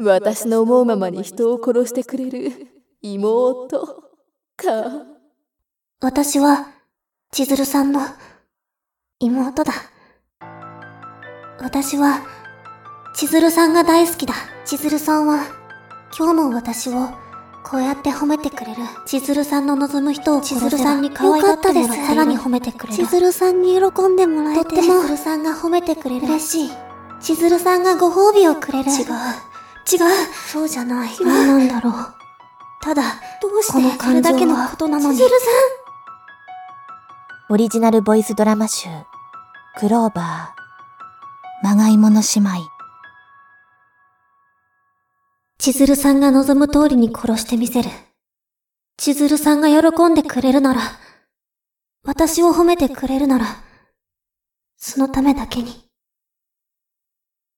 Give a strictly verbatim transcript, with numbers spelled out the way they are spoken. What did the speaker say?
私の思うままに人を殺してくれる妹か。 私は、千鶴さんの妹だ。私は、千鶴さんが大好きだ。千鶴さんは、今日も私を、こうやって褒めてくれる。千鶴さんの望む人を千鶴さんに可愛がってもらえ、さらに褒めてくれる。千鶴さんに喜んでもらえて、とっても、千鶴さんが褒めてくれる。嬉しい。千鶴さんがご褒美をくれる。違う。違う。そうじゃない。何なんだろう。ただ、どうしてこれだけのことなのに。千鶴さん。 オリジナルボイスドラマ集、クローバー、まがいもの姉妹。 千鶴さんが望む通りに殺してみせる。千鶴さんが喜んでくれるなら、私を褒めてくれるなら、そのためだけに。